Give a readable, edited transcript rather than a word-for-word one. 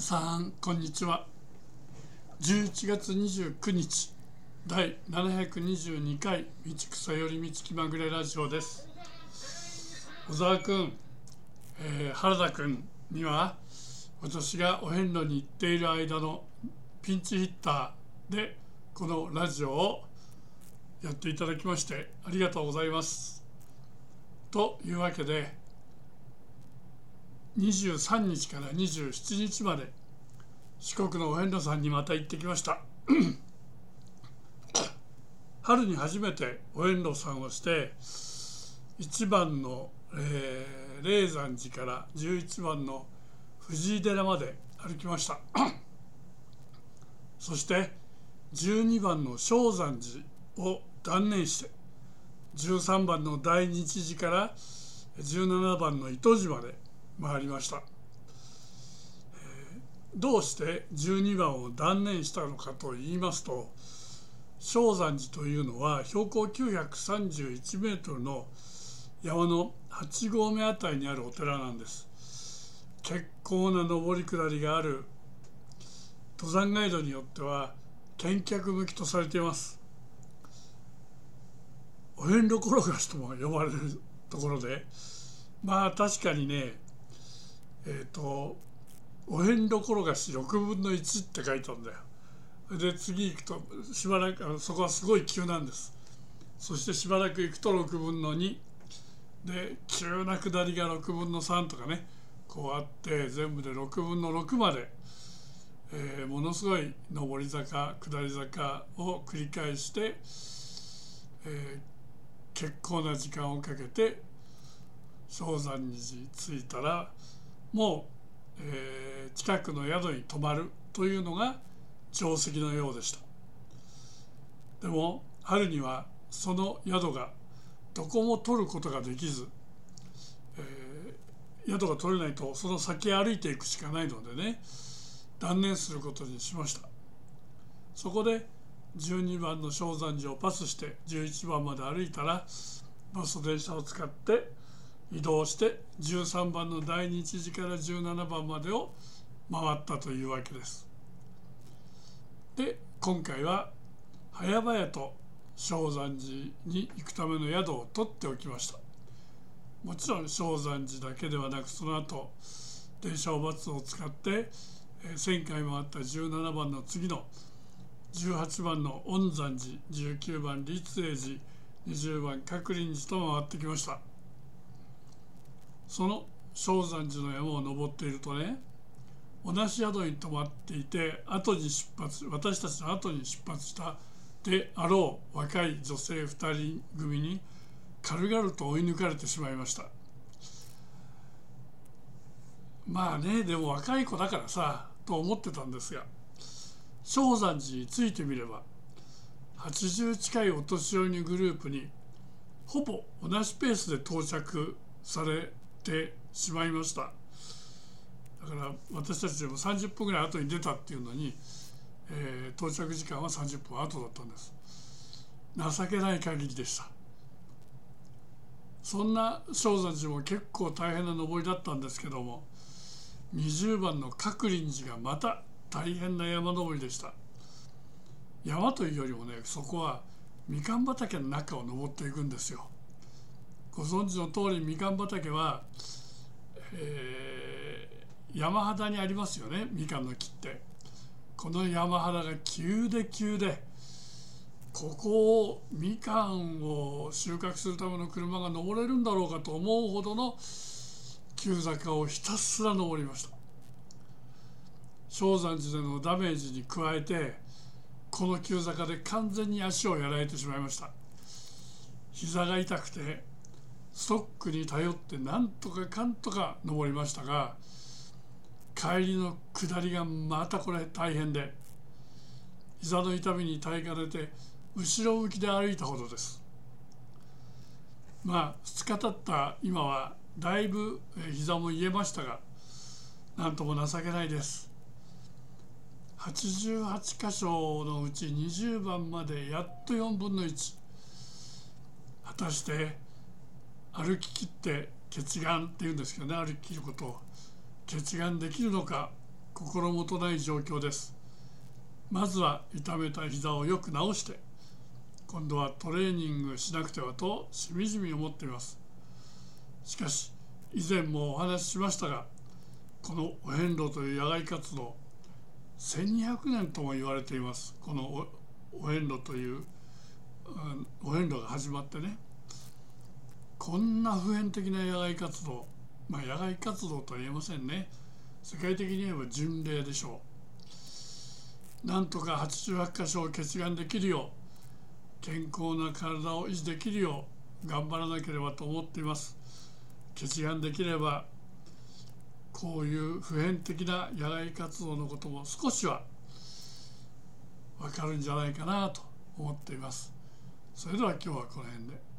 さんこんにちは。11月29日第722回道草より道気まぐれラジオです。小沢くん、原田くんには私がお遍路に行っている間のピンチヒッターでこのラジオをやっていただきましてありがとうございます。というわけで23日から27日まで四国のお遍路さんにまた行ってきました春に初めてお遍路さんをして1番の、霊山寺から11番の藤井寺まで歩きましたそして12番の正山寺を断念して13番の大日寺から17番の糸島まで回りました。どうして12番を断念したのかといいますと、正山寺というのは標高931メートルの山の8合目あたりにあるお寺なんです。結構な上り下りがある登山ガイドによっては健脚向きとされています。お遍路転がしとも呼ばれるところで、まあ確かにねお遍路転がし6分の1って書いてあるんだよ。で次行くとしばらくそこはすごい急なんです。そしてしばらく行くと6分の2で急な下りが6分の3とかねこうあって全部で6分の6まで、ものすごい上り坂下り坂を繰り返して、結構な時間をかけて正山寺着いたらもう、近くの宿に泊まるというのが定石のようでした。でも春にはその宿がどこも取ることができず、宿が取れないとその先歩いていくしかないのでね断念することにしました。そこで12番の正山寺をパスして11番まで歩いたらバスと電車を使って移動して13番の大日寺から17番までを回ったというわけです。で今回は早々と正山寺に行くための宿を取っておきました。もちろん正山寺だけではなくその後電車をバスを使って1000回回った17番の次の18番の恩山寺19番立永寺20番鶴林寺と回ってきました。その正山寺の山を登っているとね同じ宿に泊まっていて私たちの後に出発したであろう若い女性2人組に軽々と追い抜かれてしまいました。まあねでも若い子だからさと思ってたんですが正山寺に着いてみれば80近いお年寄りのグループにほぼ同じペースで到着されてしまいました。だから私たちでも30分ぐらい後に出たっていうのに、到着時間は30分後だったんです。情けない限りでした。そんな正山寺も結構大変な登りだったんですけども20番の鶴林寺がまた大変な山登りでした。山というよりもねそこはみかん畑の中を登っていくんですよ。ご存知の通りみかん畑は、山肌にありますよね。みかんの木ってこの山肌が急で急でここをみかんを収穫するための車が登れるんだろうかと思うほどの急坂をひたすら登りました。正山寺でのダメージに加えてこの急坂で完全に足をやられてしまいました。膝が痛くてストックに頼ってなんとかかんとか登りましたが帰りの下りがまたこれ大変で膝の痛みに耐えかねて後ろ向きで歩いたほどです。まあ2日経った今はだいぶ膝も癒えましたがなんとも情けないです。88箇所のうち20番までやっと4分の1果たして歩き切って結願っていうんですけどね歩き切ることを決断できるのか心もとない状況です。まずは痛めた膝をよく治して、今度はトレーニングしなくてはとしみじみ思っています。しかし以前もお話ししましたが、このお遍路という野外活動、1200年とも言われています。このお遍路という、お遍路が始まってね、こんな普遍的な野外活動、野外活動とは言えませんね。世界的に言えば巡礼でしょう。なんとか88箇所を結願できるよう、健康な体を維持できるよう頑張らなければと思っています。結願できればこういう普遍的な野外活動のことも少しは分かるんじゃないかなと思っています。それでは今日はこの辺で。